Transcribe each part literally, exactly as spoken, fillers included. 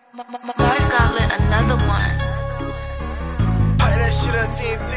Mars got lit another one. Pipe that shit up, T N T.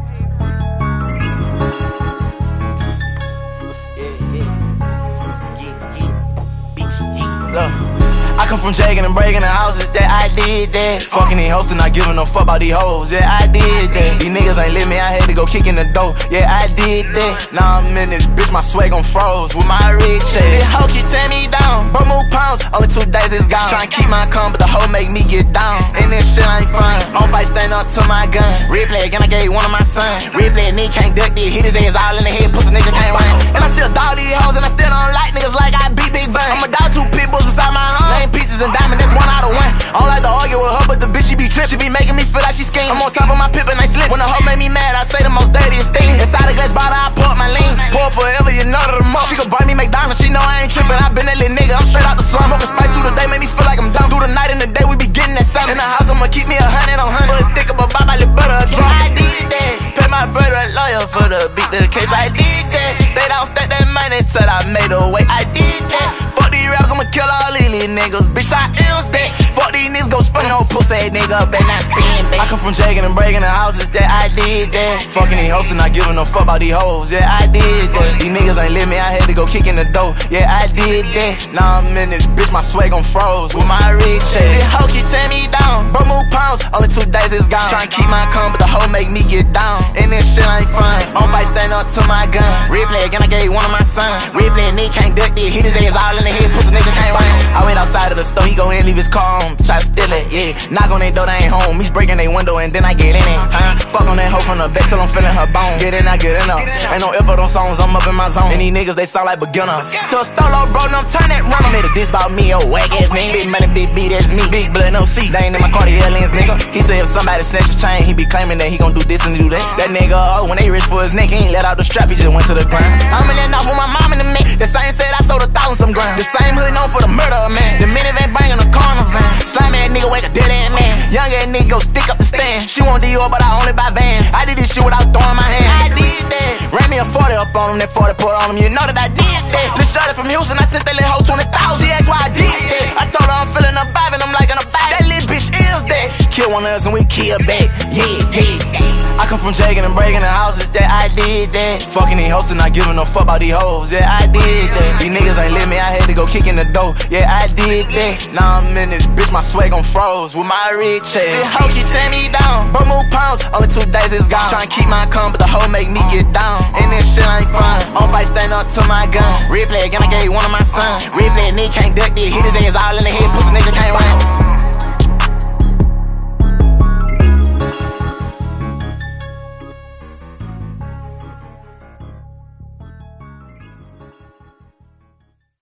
Yeah, yeah. Yeah, yeah. Bitch, yeah. Look. I come from jagging and breaking the houses, that I did that. Fucking these hoes and not giving no fuck about these hoes, yeah, I did that. These niggas ain't let me, I had to go kick in the door, yeah, I did that. Now I'm in this bitch, my swag on froze with my rich ass. This hoe keep tearing me down, bro move pounds, only two days it's gone. Tryna keep my calm, but the hoe make me get down. And this shit ain't fun, on fight stand up to my gun. Red flag, and I gave one of my sons. Red flag, nigga can't duck this, hit his ass all in the head, pussy nigga can't run. And I still dog these hoes, and I still don't like niggas like I beat Big Bang. I'm a dog, two pit bulls inside my home. Name peaches and diamond, that's one out of one. I don't like to argue with her, but the bitch she be trip. She be making me feel like she scheme. I'm on top of my pip and I slip. When the hoe make me mad, I say the most dirtiest thing. Inside a glass bottle, I pour up my lean. Pour forever, you know that I'm up. She gon' buy me McDonald's, she know I ain't trippin'. I been that little nigga, I'm straight out the slum. Smoking spice through the day, make me feel like I'm dumb. Through the night and the day, we be getting that something. In the house, I'ma keep me a hundred on hundred. Put a stick up a bop, I live butter, a drum. I did that. Pay my brother a lawyer for the beat the case. I did that. Stay down, stack that money till I made a way. I did that. Fuck these raps, I'ma kill all these little niggas. Bitch, I is that. Fuck these niggas, go spin no pussy nigga, better not spin back. I come from jagging and breaking the houses, that I did that. Fucking these hoes and not giving no fuck about these hoes, yeah, I did that. These niggas ain't let me, I had to go kick in the door, yeah, I did that. Now I'm in this bitch, my swag on froze with my rich ass. This hoe keep tearing me down, bro move pounds, only two days it's gone. Tryna keep my calm, but the hoe make me get down. And this shit ain't fun, on fight stand up to my gun. Red flag, and I gave one of my sons. Red flag, nigga can't duck this, hit his ass all in the head, pussy nigga can't run. I went outside of the store, he go in, leave his car on, try to steal it, yeah. Knock on their door, they ain't home, he's breaking their window and then I get in it, huh? Fuck on that hoe from the back till I'm feeling her bone. Get in, I get in up. Ain't no effort on songs, I'm up in my zone. And these niggas, they sound like beginners. To a stolo, bro, I'm turn that run. I made a diss about me, oh, whack ass nigga. Big money, big beat, that's me. Big blood, no C. They ain't in my Cartier lens, nigga. He said if somebody snatch his chain, he be claiming that he gon' do this and do that. That nigga, oh, when they rich for his neck, he ain't let out the strap, he just went to the ground. I'm in that knock with my mom in the mix. The same said I sold a thousand some grand. The same hood known for the murder of man. The minivan bringing a corner van. Slime ass nigga, wake a dead ass man. Young ass nigga, go stick up the stand. She want Dior, but I only buy Vans. I did this shit without throwing my hand. I did that. Ran me a forty up on him, that forty put on him. You know that I did that. Lil' shorty from Houston, I sent that little hoe twenty thousand. She asked why I did that. I told her I'm feeling a vibe and I'm like in a bag. That little bitch is that. Kill one of us and we kill back. Yeah, yeah. I come from jagging and breaking the houses, that I did that. Fucking these hoes and not giving no fuck about these hoes, yeah, I did that. These niggas ain't let me, I had to go kick in the door, yeah, I did that. Now I'm in this bitch, my swag on froze with my rich ass. This hoe keep tearing me down, bro move pounds, only two days it's gone. Tryna keep my calm, but the hoe make me get down. And this shit ain't fun, on fight stand up to my gun. Red flag, and I gave one of my sons. Red flag, nigga can't duck this, hit his ass all in the head, pussy nigga